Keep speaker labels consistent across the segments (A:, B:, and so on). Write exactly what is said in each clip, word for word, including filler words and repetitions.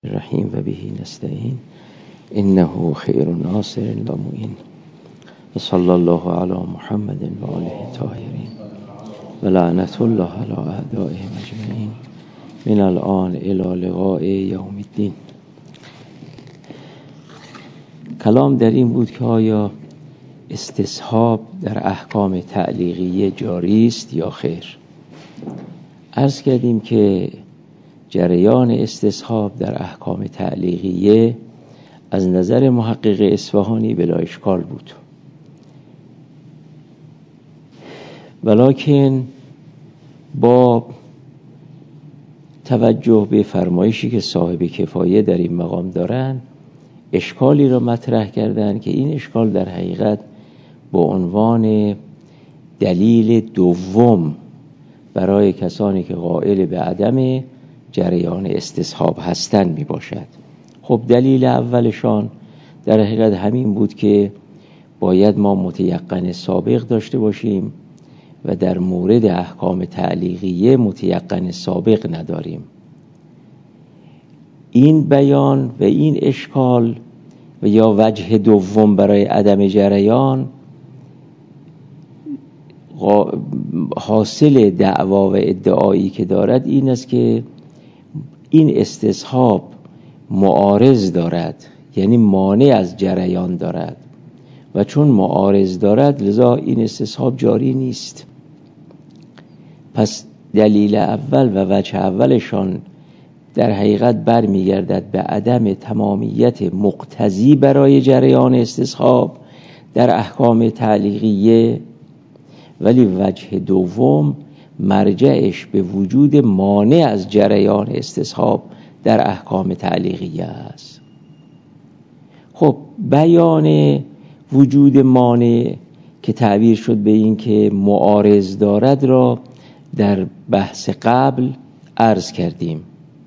A: الرحیم و به نستعین انه خیر ناصر و معین و صلی الله علی محمد و آله الطاهرین و لعنت الله علی اعدائهم اجمعین من الان الی لقاء یوم الدین. کلام در این بود که آیا استصحاب در احکام تعلیقیه جاری است یا خیر. عرض کردیم که جریان استصحاب در احکام تعلیقیه از نظر محقق اصفهانی بلا اشکال بود، ولکن با توجه به فرمایشی که صاحب کفایه در این مقام دارن اشکالی را مطرح کردن که این اشکال در حقیقت با عنوان دلیل دوم برای کسانی که قائل به عدم جریان استصحاب هستند می باشد. خب دلیل اولشان در حقیقت همین بود که باید ما متیقن سابق داشته باشیم و در مورد احکام تعلیقیه متیقن سابق نداریم. این بیان و این اشکال و یا وجه دوم برای عدم جریان حاصل دعوا و ادعایی که دارد این است که این استصحاب معارض دارد، یعنی مانع از جریان دارد و چون معارض دارد لذا این استصحاب جاری نیست. پس دلیل اول و وجه اولشان در حقیقت برمیگردد به عدم تمامیت مقتضی برای جریان استصحاب در احکام تعلیقیه، ولی وجه دوم مرجعش به وجود مانع از جریان استصحاب در احکام تعلیقیه است. خب بیان وجود مانع که تعبیر شد به این که معارض دارد را در بحث قبل عرض کردیم.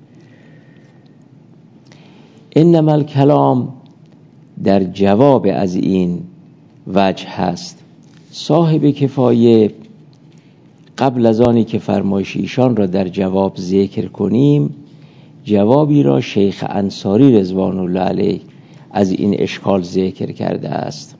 A: انما الکلام در جواب از این وجه هست. صاحب کفایه قبل از آنی که فرمایش ایشان را در جواب ذکر کنیم جوابی را شیخ انصاری رضوان الله علیه از این اشکال ذکر کرده است.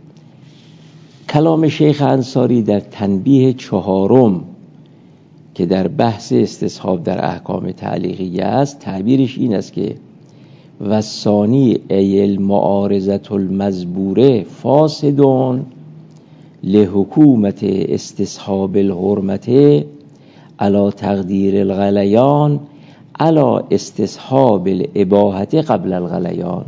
A: کلام شیخ انصاری در تنبیه چهارم که در بحث استصحاب در احکام تعلیقیه است تعبیرش این است که وثانی ای المعارضة المزبوره فاسدون لحکومت استصحاب الحرمت علی تقدیر الغلیان علی استصحاب الاباحت قبل الغلیان.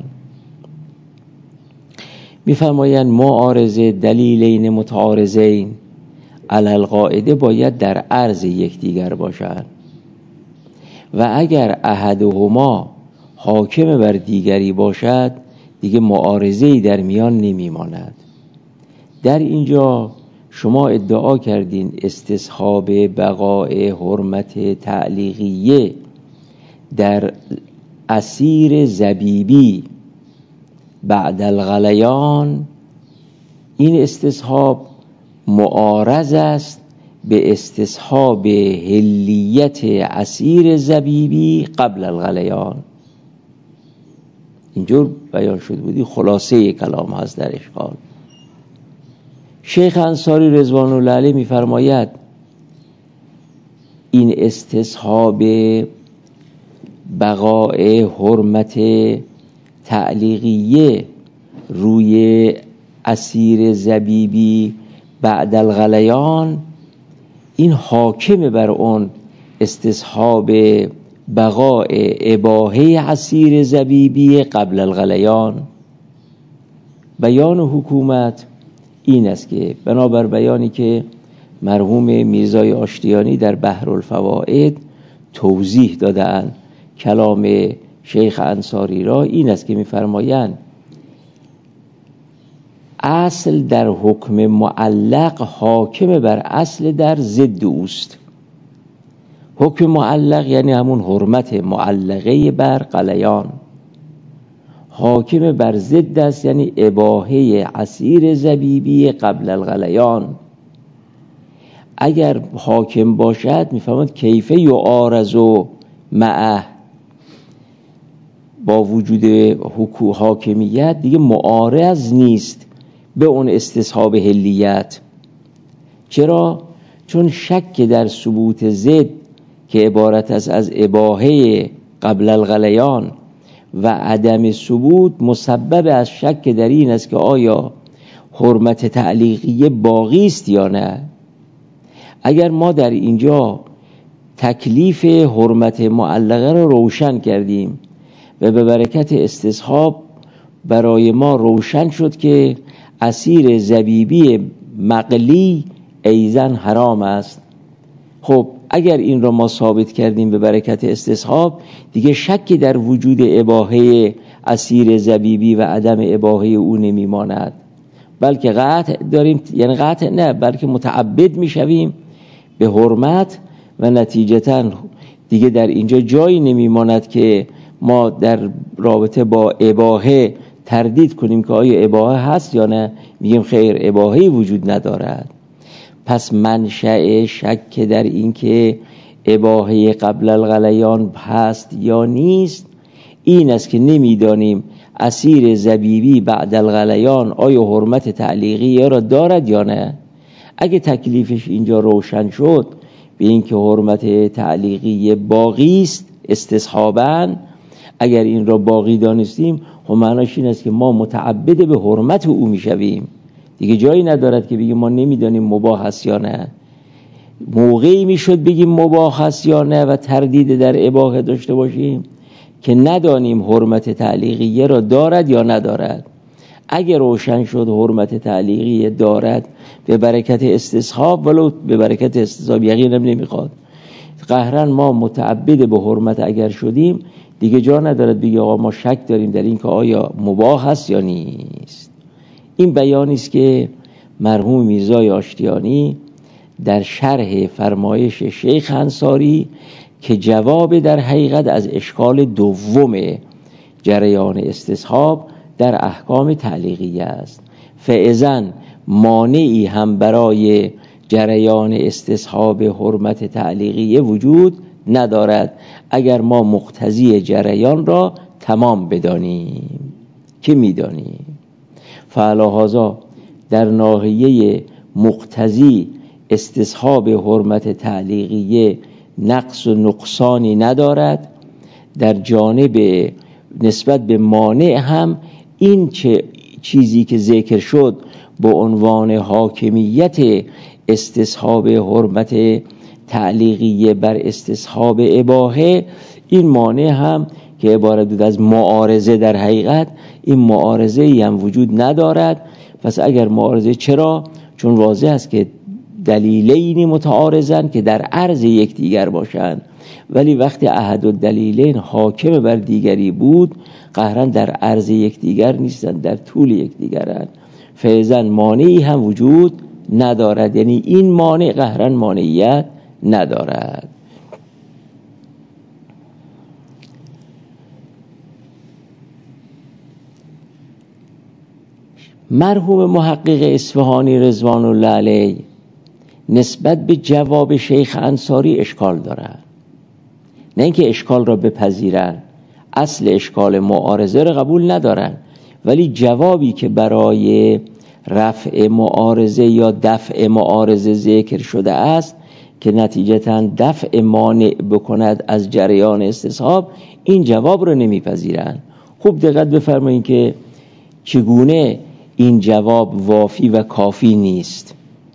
A: می‌فرمایند معارضه دلیلین متعارضین علی القاعده باید در عرض یکدیگر باشند و اگر احدهما حاکم بر دیگری باشد دیگه معارضه‌ای در میان نمی‌ماند. در اینجا شما ادعا کردین استصحاب بقاء حرمت تعلیقیه در عصیر زبیبی بعد الغلیان، این استصحاب معارض است به استصحاب حلیت عصیر زبیبی قبل الغلیان. اینجور بیان شد بودی خلاصه کلام هست در اشکال. شیخ انصاری رضوان الله علیه می‌فرماید این استصحاب بقاء حرمت تعلیقیه روی عصیر زبیبی بعد الغلیان این حاکم بر اون استصحاب بقاء اباحه عصیر زبیبی قبل الغلیان. بیان حکومت این است که بنابر بیانی که مرحوم میرزای آشتیانی در بحر الفوائد توضیح دادن کلام شیخ انصاری را این است که می‌فرمایند اصل در حکم معلق حاکم بر اصل در ضد اوست. حکم معلق یعنی همون حرمت معلقه بر غلیان، حاکم بر ضد است یعنی اباحه عصیر زبیبی قبل الغلیان. اگر حاکم باشد میفهمد کیفه یعارض معه با وجود حکومت حاکمیت دیگه معارض نیست به اون استصحاب حلیت. چرا؟ چون شک در ثبوت ضد که عبارت است از اباحه قبل الغلیان و عدم ثبوت مسبب از شک در این است که آیا حرمت تعلیقیه باقی است یا نه. اگر ما در اینجا تکلیف حرمت معلقه را روشن کردیم و به برکت استصحاب برای ما روشن شد که عصیر زبیبی مقلی ایزن حرام است، خب اگر این را ما ثابت کردیم به برکت استصحاب، دیگه شکی در وجود اباحه عصیر زبیبی و عدم اباحه او نمیماند، بلکه قطع داریم، یعنی قطع نه بلکه متعبد میشویم به حرمت و نتیجتاً دیگه در اینجا جایی نمیماند که ما در رابطه با اباحه تردید کنیم که آیا اباحه هست یا نه. میگیم خیر، اباحه وجود ندارد. پس منشأ شک در این که اباحه قبل الغلیان هست یا نیست این است که نمیدانیم عصیر زبیبی بعد الغلیان آیا حرمت تعلیقیه را دارد یا نه. اگه تکلیفش اینجا روشن شد به این که حرمت تعلیقیه باقی است استصحاباً، اگر این را باقی دانستیم خب معناش این است که ما متعبد به حرمت او میشویم، دیگه جایی ندارد که بگیم ما نمیدانیم مباح است یا نه. موقعی میشد بگیم مباح است یا نه و تردید در اباحه داشته باشیم که ندانیم حرمت تعلیقیه را دارد یا ندارد. اگر روشن شد حرمت تعلیقیه دارد به برکت استصحاب، ولو به برکت استصحاب یقینم نمیخواد، قهرن ما متعبد به حرمت اگر شدیم دیگه جا ندارد بگی آقا ما شک داریم در این که آیا مباح است یا نیست. این بیانی است که مرحوم میرزای آشتیانی در شرح فرمایش شیخ انصاری که جواب در حقیقت از اشکال دوم جریان استصحاب در احکام تعلیقیه است. فاذن مانعی هم برای جریان استصحاب حرمت تعلیقیه وجود ندارد اگر ما مقتضی جریان را تمام بدانیم که میدانیم. فعلاهذا در ناحیه مقتضی استصحاب حرمت تعلیقیه نقص و نقصانی ندارد. در جانب نسبت به مانع هم این چه چیزی که ذکر شد با عنوان حاکمیت استصحاب حرمت تعلیقیه بر استصحاب اباحه، این مانع هم که عبارت بود از معارضه، در حقیقت این معارضه ای هم وجود ندارد. پس اگر معارضه، چرا؟ چون واضح است که دلیلینی متعارضن که در عرض یکدیگر باشند، ولی وقتی احد الدلیلین حاکم بر دیگری بود قهرن در عرض یکدیگر نیستند، در طول یکدیگرند. فیضاً مانعی هم وجود ندارد، یعنی این مانع قهرن مانعیت ندارد. مرحوم محقق اصفهانی رضوان الله علیه نسبت به جواب شیخ انصاری اشکال دارند، نه اینکه اشکال را بپذیرن، اصل اشکال معارضه را قبول ندارن، ولی جوابی که برای رفع معارضه یا دفع معارضه ذکر شده است که نتیجتاً دفع مانع بکند از جریان استصحاب، این جواب را نمیپذیرن. خوب دقت بفرمایید که چگونه این جواب وافی و کافی نیست.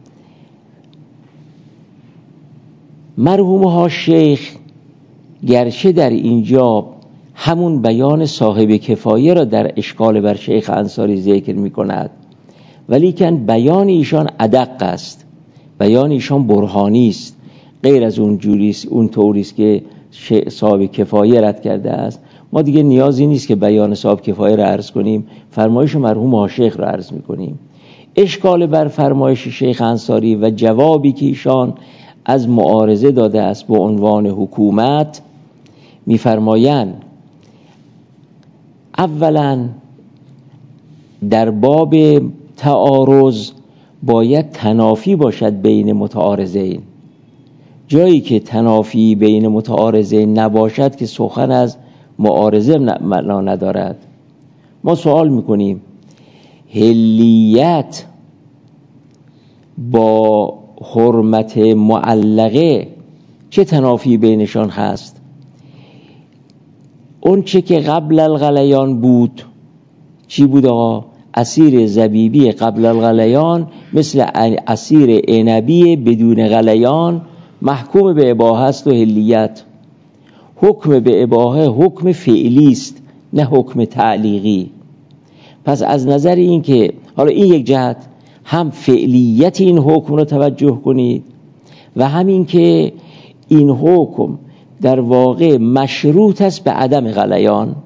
A: مرحوم ها شیخ گرچه در اینجا همون بیان صاحب کفایه را در اشکال بر شیخ انصاری ذکر می کند، ولی کن بیان ایشان ادق است، بیان ایشان برهانی است، غیر از اون جوریست، اون طوریست که صاحب کفایه رد کرده است. ما دیگه نیازی نیست که بیان صاحب کفایه را عرض کنیم، فرمایش مرحوم ها شیخ را عرض می کنیم. اشکال بر فرمایش شیخ انصاری و جوابی که ایشان از معارضه داده است به عنوان حکومت، می‌فرمایند اولا در باب تعارض باید تنافی باشد بین متعارضین. جایی که تنافی بین متعارضین نباشد که سخن از معارضه معنا ندارد. ما سوال میکنیم حلیت با حرمت معلقه چه تنافی بینشان هست؟ اون چه که قبل الغلیان بود چی بود آقا؟ عصیر زبیبی قبل الغلیان مثل عصیر عنبی بدون غلیان محکوم به اباحه است و حلیت. حکم به اباحه حکم فعلی است نه حکم تعلیقی. پس از نظر این که حالا این یک جهت هم فعلیت این حکم رو توجه کنید و همین که این حکم در واقع مشروط است به عدم غلیان.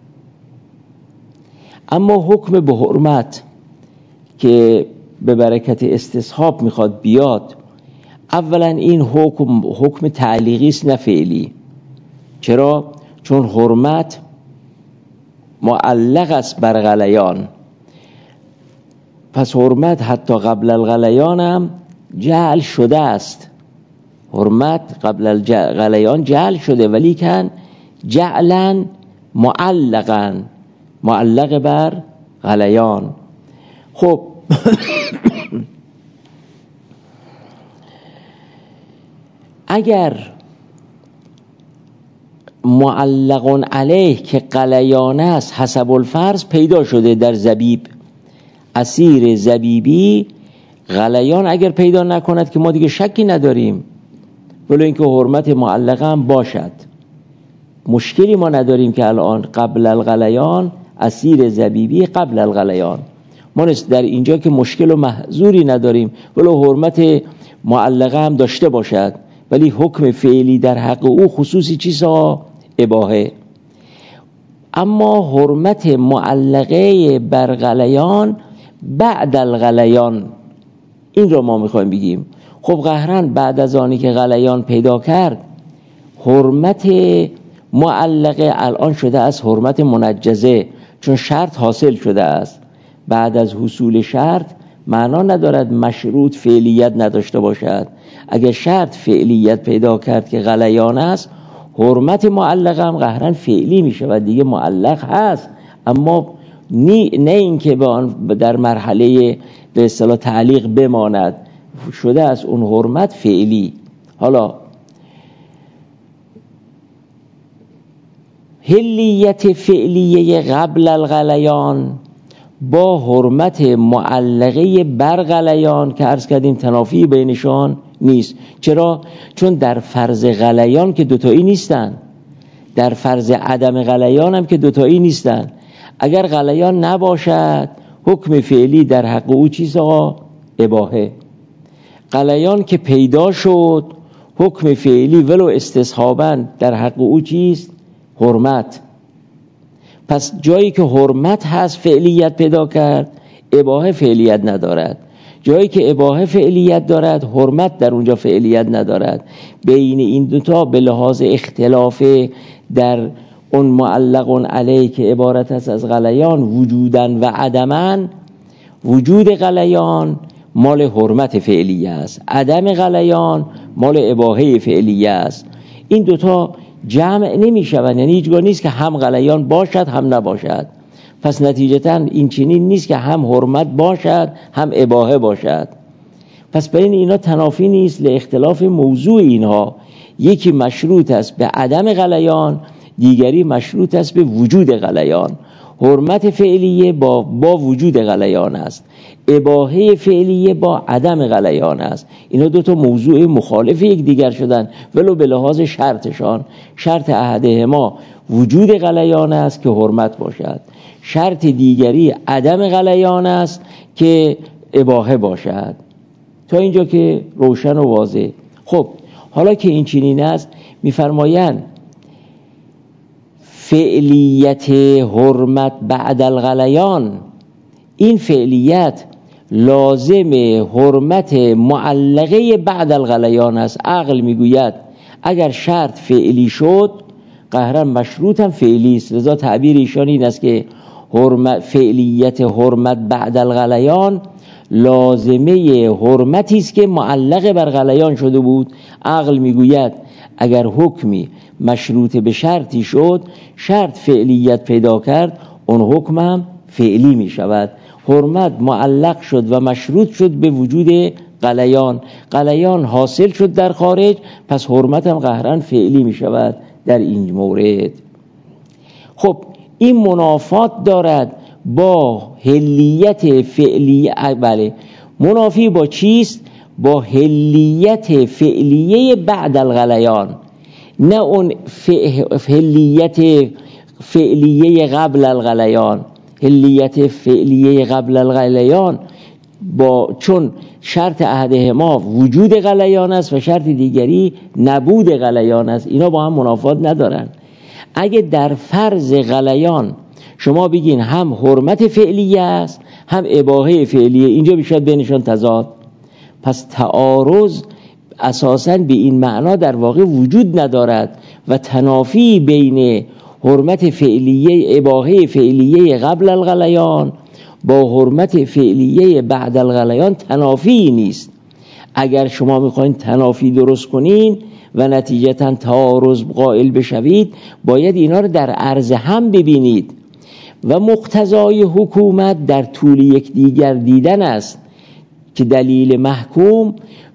A: اما حکم به حرمت که به برکت استصحاب میخواد بیاد، اولا این حکم حکم تعلیقی است نه فعلی. چرا؟ چون حرمت معلق است بر غلیان، پس حرمت حتی قبل الغلیان هم جعل شده است. حرمت قبل الغلیان جعل شده ولی کن جعلا معلقا معلق بر غلیان. خب اگر معلق علیه که غلیان است حسب الفرض پیدا شده در زبیب، عصیر زبیبی غلیان اگر پیدا نکند که ما دیگه شکی نداریم ولو اینکه حرمت معلقه هم باشد، مشکلی ما نداریم که الان قبل الغلیان عصیر زبیبی قبل الغلیان ما در اینجا که مشکل و محظوری نداریم ولو حرمت معلقه هم داشته باشد، ولی حکم فعلی در حق او خصوصی چیزها اباحه. اما حرمت معلقه بر غلیان بعد الغلیان این رو ما میخوایم بگیم. خب قهرن بعد از آنی که غلیان پیدا کرد حرمت معلقه الان شده از حرمت منجزه، چون شرط حاصل شده است. بعد از حصول شرط معنا ندارد مشروط فعلیت نداشته باشد. اگر شرط فعلیت پیدا کرد که غلیان است حرمت معلقه هم قهرن فعلی میشه و دیگه معلق هست، اما نه اینکه به آن در مرحله به اصطلاح تعلیق بماند، شده از اون حرمت فعلی. حالا حلیت فعلیه قبل الغلیان با حرمت معلقه بر غلیان که عرض کردیم تنافی بینشان نیست. چرا؟ چون در فرض غلیان که دوتایی نیستن، در فرض عدم غلیان هم که دوتایی نیستن. اگر غلیان نباشد حکم فعلی در حق او چیز آقا؟ اباحه. غلیان که پیدا شد حکم فعلی ولو استصحاباً در حق او چیست؟ حرمت. پس جایی که حرمت هست فعلیت پیدا کرد، اباحه فعلیت ندارد. جایی که اباحه فعلیت دارد حرمت در اونجا فعلیت ندارد. بین این دوتا به لحاظ اختلاف در اون معلق علیه که عبارت است از غلیان وجودن و عدمن، وجود غلیان مال حرمت فعلیه است، عدم غلیان مال اباحه فعلیه است. این دوتا جمع نمی شوند، یعنی هیچگاه نیست که هم غلیان باشد هم نباشد. پس نتیجتاً این چنین نیست که هم حرمت باشد هم اباحه باشد. پس بین اینا تنافی نیست لاختلاف موضوع اینها. یکی مشروط است به عدم غلیان، دیگری مشروط است به وجود غلیان. حرمت فعلیه با, با وجود غلیان است، اباحه فعلیه با عدم غلیان است. اینا دو تا موضوع مخالف یک دیگر شدن ولو به لحاظ شرطشان. شرط احدهما وجود غلیان است که حرمت باشد، شرط دیگری عدم غلیان است که اباحه باشد. تا اینجا که روشن و واضح. خب حالا که این چنین است میفرمایند فعلیت حرمت بعد الغلیان، این فعلیت لازم حرمت معلقه بعد الغلیان است. عقل میگوید اگر شرط فعلی شد قهرن مشروط هم فعلی است. لذا تعبیر ایشان این است که حرمت فعلیت حرمت بعد الغلیان لازمه حرمتی است که معلق بر غلیان شده بود. عقل میگوید اگر حکمی مشروط به شرطی شد، شرط فعلیت پیدا کرد، اون حکم هم فعلی می شود. حرمت معلق شد و مشروط شد به وجود غلیان، غلیان حاصل شد در خارج، پس حرمت هم قهرن فعلی می شود در این مورد. خب این منافات دارد با حلیت فعلی. بله، منافی با چیست؟ با حلیت فعلیه بعد الغلیان، نه اون حلیت فعلیه قبل الغلیان. حلیت فعلیه قبل الغلیان با چون شرط احدهما وجود غلیان است و شرط دیگری نبود غلیان است، اینا با هم منافات ندارن. اگه در فرض غلیان شما بگین هم حرمت فعلیه است هم اباحه فعلیه، اینجا بیشتر بینشان تضاد. پس تعارض اساساً به این معنا در واقع وجود ندارد و تنافی بین حرمت فعلیه اباحه فعلیه قبل الغلیان با حرمت فعلیه بعد الغلیان تنافی نیست. اگر شما میخواین تنافی درست کنین و نتیجتاً تعارض قائل بشوید، باید اینا رو در عرض هم ببینید و مقتضای حکومت در طول یک دیگر دیدن است که دلیل محکوم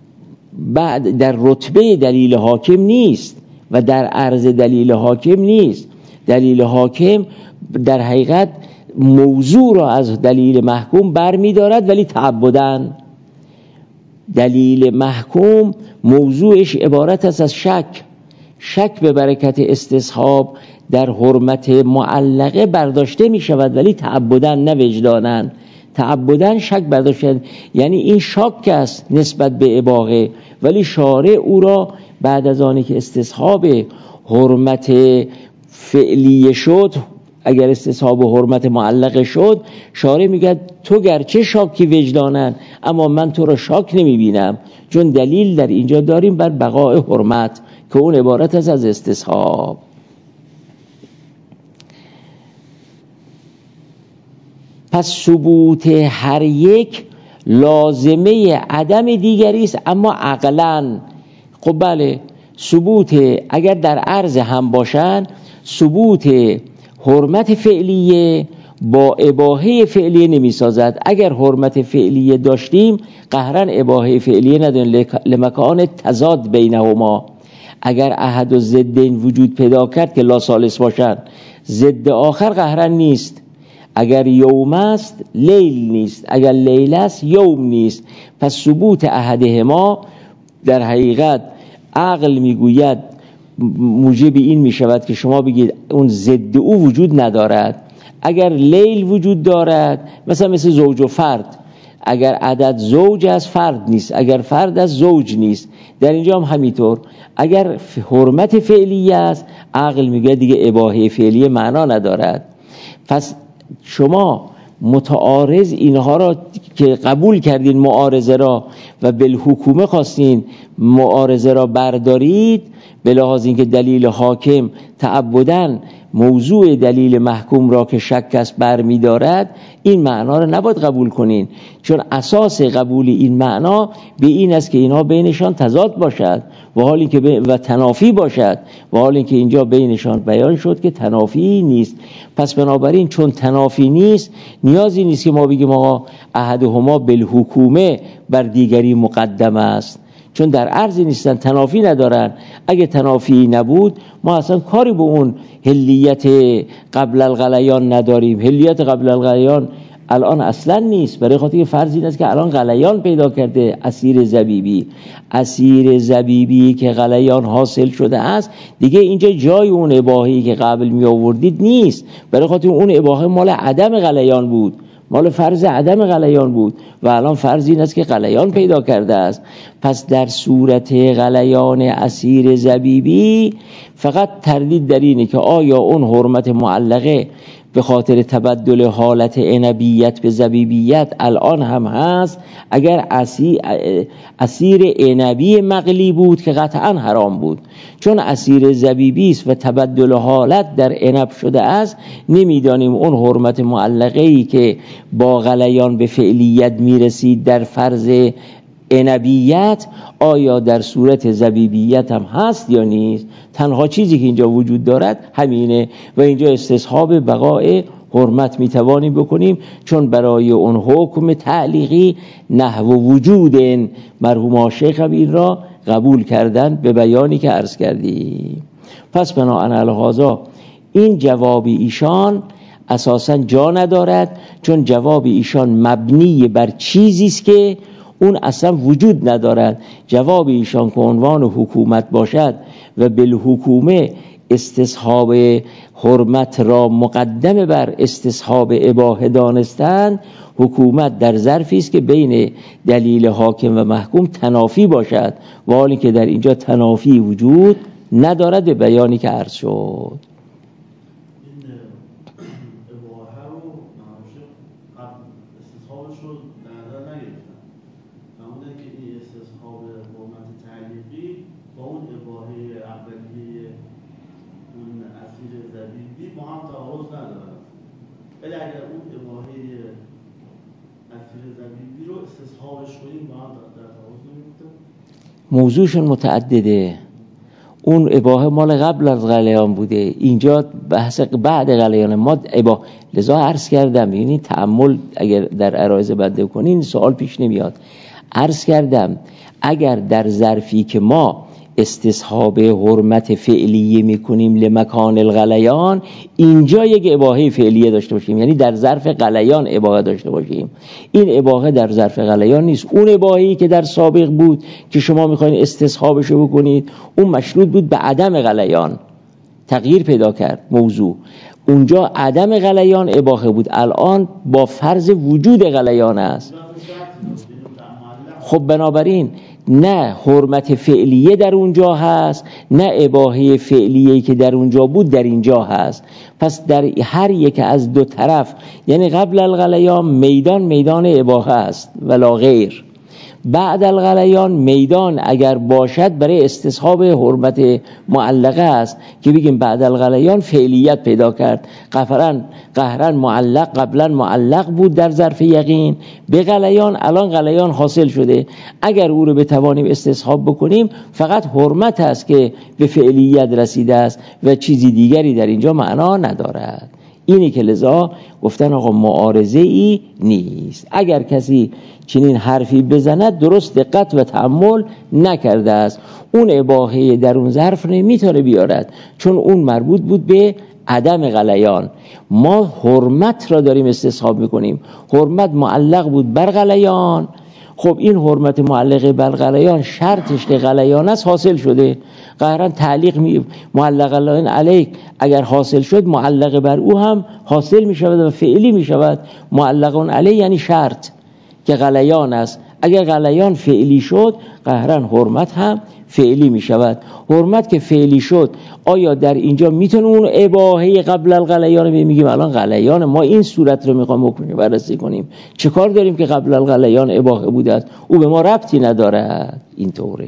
A: بعد در رتبه دلیل حاکم نیست و در عرض دلیل حاکم نیست. دلیل حاکم در حقیقت موضوع را از دلیل محکوم بر می دارد ولی تعبدن. دلیل محکوم موضوعش عبارت است از شک. شک به برکت استصحاب در حرمت معلقه برداشته می شود ولی تعبدن نه وجدانن. تعبدن شک برداشتن، یعنی این شک است نسبت به اباحه، ولی شارع او را بعد از آنی که استصحاب حرمت فعلیه شد، اگر استصحاب حرمت معلقه شد، شارع میگه تو گرچه شاکی وجدانن اما من تو را شاک نمیبینم، چون دلیل در اینجا داریم بر بقای حرمت که اون عبارت است از استصحاب. پس ثبوت هر یک لازمه عدم دیگری است، اما عقلاً. خب بله، ثبوت اگر در عرض هم باشن، ثبوت حرمت فعلیه با اباحه فعلیه نمی سازد. اگر حرمت فعلیه داشتیم قهرن اباحه فعلیه نداریم لمکان تضاد بینهما. اگر احد و ضدین وجود پیدا کرد که لا ثالث باشن، ضد آخر قهرن نیست. اگر یوم است لیل نیست، اگر لیل است یوم نیست. پس ثبوت احدهما در حقیقت عقل میگوید موجب این میشود که شما بگید اون ضد او وجود ندارد. اگر لیل وجود دارد، مثلا مثل زوج و فرد، اگر عدد زوج است فرد نیست، اگر فرد است زوج نیست. در اینجا هم همینطور، اگر حرمت فعلیه است عقل میگه دیگه اباحه فعلیه معنا ندارد. پس شما متعارض اینها را که قبول کردین معارضه را و بالحکومه خواستین معارضه را بردارید، به لحاظ اینکه دلیل حاکم تعبداً موضوع دلیل محکوم را که شک است برمی دارد، این معنا را نباید قبول کنین، چون اساس قبول این معنا به این است که اینها بینشان تضاد باشد و حالی که و تنافی باشد، و حالی که اینجا بینشان بیان شد که تنافی نیست. پس بنابراین چون تنافی نیست، نیازی نیست که ما بگیم آقا احدهما بالحکومه بر دیگری مقدم است، چون در عرض نیستن، تنافی ندارن. اگه تنافی نبود ما اصلا کاری به اون حلیت قبل الغلیان نداریم. حلیت قبل الغلیان الان اصلا نیست، برای خاطر که فرض این است که الان غلیان پیدا کرده اسیر زبیبی. اسیر زبیبی که غلیان حاصل شده است دیگه اینجا جای اون اباحه‌ای که قبل می آوردید نیست، برای خاطر اون اباحه مال عدم غلیان بود، مال فرض عدم غلیان بود و الان فرض این است که غلیان پیدا کرده است. پس در صورت غلیان اسیر زبیبی فقط تردید در اینه که آیا اون حرمت معلقه به خاطر تبدل حالت عنبیت به زبیبیت الان هم هست. اگر اسیر, اسیر عنبی مقلی بود که قطعا حرام بود، چون اسیر زبیبی است و تبدل حالت در عنب شده است، نمیدانیم اون حرمت معلقه‌ای که با غلیان به فعلیت میرسید در فرض عنبیت آیا در صورت زبیبیت هم هست یا نیست. تنها چیزی که اینجا وجود دارد همینه و اینجا استصحاب بقای حرمت میتوانیم بکنیم، چون برای اون حکم تعلیقی نحو وجود مرحوم شیخ هم این را قبول کردن به بیانی که عرض کردیم. پس بناهن هذا این جواب ایشان اساساً جا ندارد، چون جواب ایشان مبنی بر چیزی است که اون اصلا وجود ندارد. جواب ایشان که عنوان حکومت باشد و بالحکومه استصحاب حرمت را مقدم بر استصحاب اباحه دانستند، حکومت در ظرفی است که بین دلیل حاکم و محکوم تنافی باشد، و حالی که در اینجا تنافی وجود ندارد به بیانی که عرض شد. موضوعشون متعدده. اون اباحه مال قبل از غلیان بوده، اینجا بحث بعد غلیان. ما اباحه لذا عرض کردم، یعنی تأمل اگر در عرایض بنده کنین سوال پیش نمیاد. عرض کردم اگر در ظرفی که ما استصحاب حرمت فعلیه میکنیم لمکان الغلیان، اینجا یک اباحه فعلیه داشته باشیم، یعنی در ظرف غلیان اباحه داشته باشیم. این اباحه در ظرف غلیان نیست. اون اباحه‌ای که در سابق بود که شما میخواین استصحابشو بکنید، اون مشروط بود به عدم غلیان، تغییر پیدا کرد موضوع. اونجا عدم غلیان اباحه بود، الان با فرض وجود غلیان است. خب بنابراین نه حرمت فعلیه در اونجا هست، نه اباحه فعلیه‌ای که در اونجا بود در اینجا هست. پس در هر یک از دو طرف، یعنی قبل الغلیان میدان میدان اباحه است ولا غیر، بعد الغلیان میدان اگر باشد برای استصحاب حرمت معلقه است که بگیم بعد الغلیان فعلیت پیدا کرد. قهرن قهرن معلق قبلا معلق بود در ظرف یقین به غلیان، الان غلیان حاصل شده. اگر او رو بتوانیم استصحاب بکنیم فقط حرمت است که به فعلیت رسیده است و چیزی دیگری در اینجا معنا ندارد. اینی که لذا گفتن آقا معارضه ای نیست. اگر کسی چنین حرفی بزند درست دقت و تأمل نکرده است. اون اباحه در اون ظرف نمیتونه بیارد، چون اون مربوط بود به عدم غلیان. ما حرمت را داریم استصحاب میکنیم، حرمت معلق بود بر غلیان. خب این حرمت معلقه بر غلیان شرطش که غلیان است حاصل شده. قهرن تعلیق می معلق علیک اگر حاصل شد معلق بر او هم حاصل می شود و فعلی می شود. معلق علیه یعنی شرط که غلیان است. اگر غلیان فعلی شد قهرن حرمت هم فعلی می شود. حرمت که فعلی شد آیا در اینجا میتونه اون اباحه قبل الغلیان میگیم الان غلیان ما این صورت رو میخوام حکم بررسی کنیم، چه کار داریم که قبل الغلیان اباحه بوده است، او به ما ربطی نداره. اینطوره.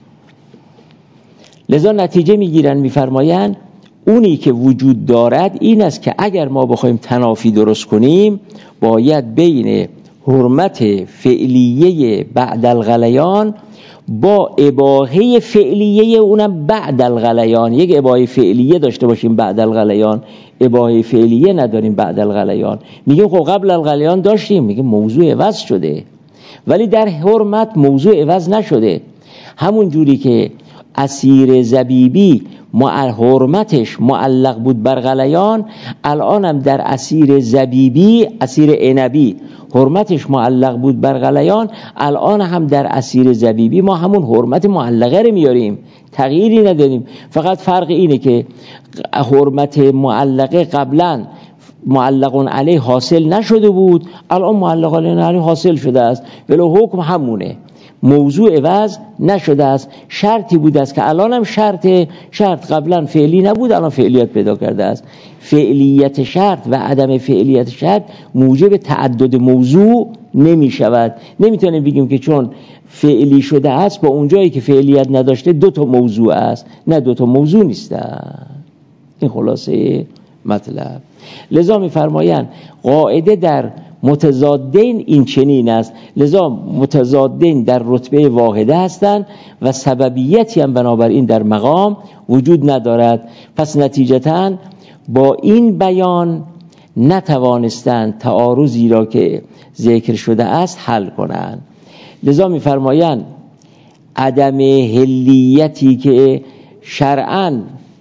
A: لذا نتیجه میگیرن میفرمایند اونی که وجود دارد این است که اگر ما بخوایم تنافی درست کنیم باید بین حرمت فعلیه بعد الغلیان با اباحه فعلیه اونم بعد الغلیان، یک اباحه فعلیه داشته باشیم بعد الغلیان، اباحه فعلیه نداریم بعد الغلیان. میگیم خب قبل الغلیان داشتیم، میگیم موضوع عوض شده، ولی در حرمت موضوع عوض نشده. همون جوری که اسیر زبیبی حرمتش معلق بود بر غلیان، الان هم در اسیر زبیبی اسیر عنبی حرمتش معلق بود بر غلیان، الان هم در اسیر زبیبی ما همون حرمت معلقه رو میاریم، تغییری نداریم. فقط فرق اینه که حرمت معلقه قبلا معلق علیه حاصل نشده بود، الان معلق علیه حاصل شده است، ولی حکم همونه. موضوع عوض نشده است، شرطی بوده است که الان هم شرط شرط قبلا فعلی نبود، الان فعلیت پیدا کرده است. فعلیت شرط و عدم فعلیت شرط موجب تعدد موضوع نمی شود. نمیتونیم بگیم که چون فعلی شده است با اونجایی که فعلیت نداشته دو تا موضوع است. نه، دو تا موضوع نیستند. این خلاصه مطلب. لذا می‌فرمایند قاعده در متضادین این چنین است، لذا متضادین در رتبه واحده هستند و سببیتی هم بنابراین در مقام وجود ندارد. پس نتیجتاً با این بیان نتوانستند تعارضی را که ذکر شده است حل کنند. لذا می‌فرمایند عدم حلیتی که شرعاً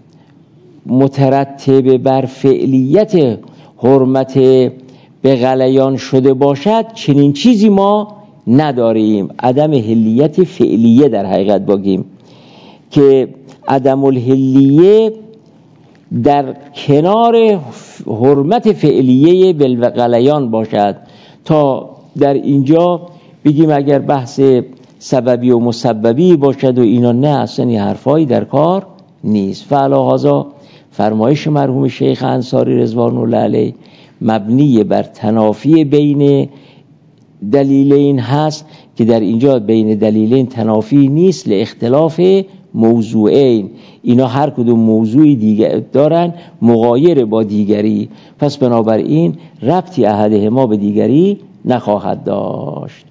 A: مترتب بر فعلیت حرمت به غلیان شده باشد، چنین چیزی ما نداریم. عدم حلیت فعلیه در حقیقت بگیم که عدم الحلیه در کنار حرمت فعلیه بالغلیان باشد. تا در اینجا بگیم اگر بحث سببی و مسببی باشد و اینا، نه، اصلا این حرفایی در کار نیست. فعلا هذا فرمایش مرحوم شیخ انصاری رضوان الله علیه مبنی بر تنافی بین دلیلین هست که در اینجا بین دلیلین تنافی نیست، لاختلاف موضوعین. اینا هر کدوم موضوعی دیگر دارن مغایر با دیگری، پس بنابراین ربطی احدهما به دیگری نخواهد داشت.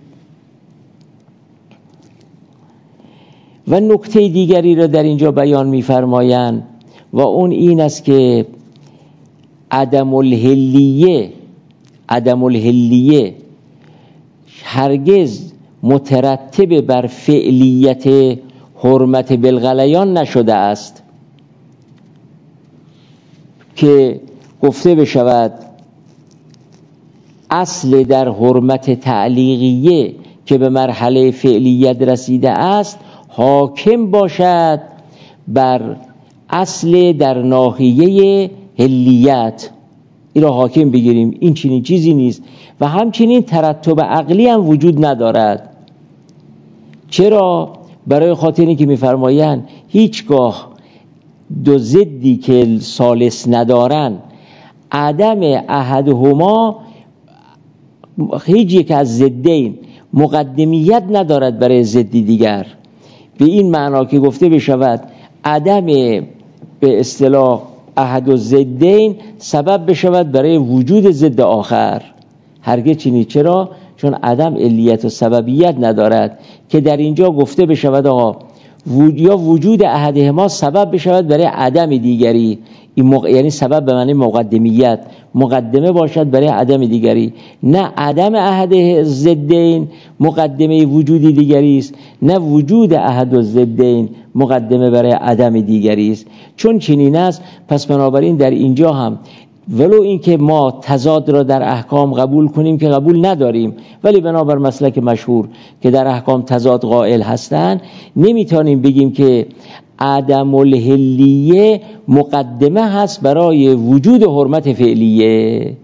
A: و نکته دیگری را در اینجا بیان می‌فرمایند و اون این است که عدم الحلیه عدم الحلیه هرگز مترتب بر فعلیت حرمت بالغلیان نشده است که گفته بشود اصل در حرمت تعلیقیه که به مرحله فعلیت رسیده است حاکم باشد بر اصل در ناحیه حلیت. این را حاکم بگیریم، این چنین چیزی نیست. و همچنین ترتب عقلی هم وجود ندارد. چرا؟ برای خاطر اینکه می‌فرمایند هیچگاه دو ضدی که ثالث ندارن عدم احدهما، هیچ یک از ضدین مقدمیت ندارد برای ضدی دیگر. به این معنا که گفته بشود عدم به اصطلاح احد الضدین سبب بشود برای وجود ضد آخر. هرگز چنین. چرا؟ چون عدم علیت و سببیت ندارد که در اینجا گفته بشود آقا یا وجود احدهما سبب بشود برای عدم دیگری. این موقع یعنی سبب به معنی مقدمیت، مقدمه باشد برای عدم دیگری. نه عدم احد الضدین مقدمه وجودی دیگری است، نه وجود احد الضدین مقدمه برای عدم دیگری است. چون چنین است پس بنابراین در اینجا هم ولو اینکه ما تضاد را در احکام قبول کنیم که قبول نداریم، ولی بنابر مسلک مشهور که در احکام تضاد قائل هستند نمیتونیم بگیم که عدم الحلیه مقدمه هست برای وجود حرمت فعلیه.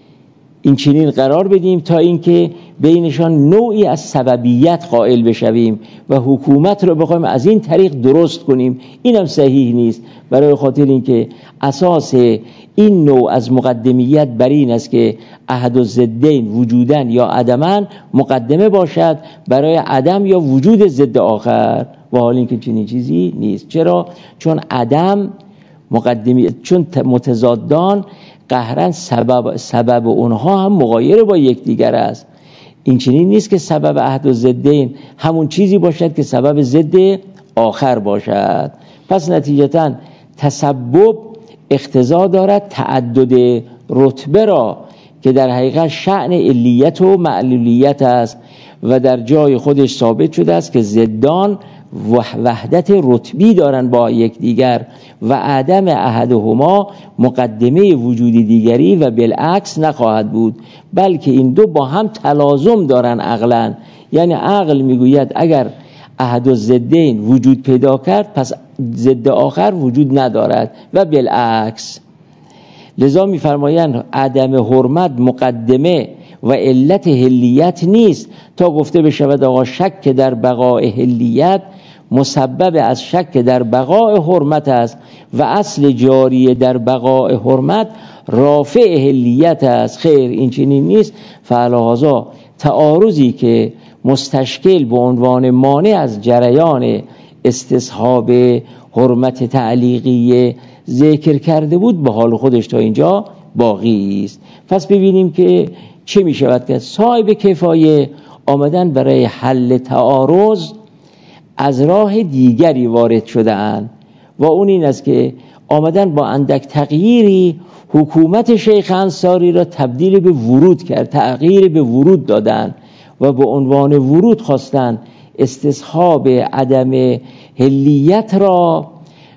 A: این چنین قرار بدیم تا اینکه بینشان نوعی از سببیت قائل بشویم و حکومت رو بخوایم از این طریق درست کنیم. اینم صحیح نیست، برای خاطر اینکه اساس این نوع از مقدمیت بر این است که احد الضدین وجودن یا عدمن مقدمه باشد برای عدم یا وجود ضد آخر، و حال اینکه چنین چیزی نیست. چرا؟ چون عدم مقدمی، چون متضادان قهرن سبب سبب اونها هم مغایر با یکدیگر است. این چنین نیست که سبب احد الضدین همون چیزی باشد که سبب ضد آخر باشد. پس نتیجتاً تسبب اقتضا دارد تعدد رتبه را که در حقیقت شأن علیت و معلولیت است و در جای خودش ثابت شده است که ضدان وحدت رتبی دارن با یکدیگر و عدم احدهما مقدمه وجودی دیگری و بالعکس نخواهد بود، بلکه این دو با هم تلازم دارن عقلاً. یعنی عقل میگوید اگر احد الضدین وجود پیدا کرد پس ضد آخر وجود ندارد و بالعکس. لذا میفرمایند عدم حرمت مقدمه و علت حلیت نیست تا گفته بشود آقا شک در بقای حلیت مسبب از شک در بقای حرمت است و اصل جاری در بقای حرمت رافع حلیت است. خیر، این چنین نیست. فعلهذا تعارضی که مستشکل به عنوان مانع از جریان استصحاب حرمت تعلیقی ذکر کرده بود به حال خودش تا اینجا باقی است. پس ببینیم که چه می شود که صاحب کفایه آمدن برای حل تعارض از راه دیگری وارد شده اند و اون این است که آمدن با اندک تغییری حکومت شیخ انصاری را تبدیل به ورود کرد، تغییر به ورود دادن و به عنوان ورود خواستن استصحاب عدم حلیت را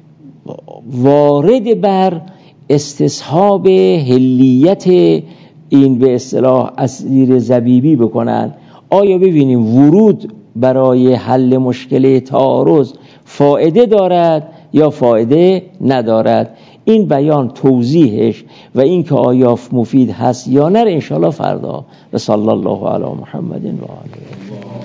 A: وارد بر استصحاب حلیت این به اصطلاح اسیر زبیبی بکنن. آیا ببینیم ورود برای حل مشکل تعارض فایده دارد یا فایده ندارد؟ این بیان توضیحش و این که آیا مفید هست یا نه انشاءالله فردا. و صلی الله علی محمد و آله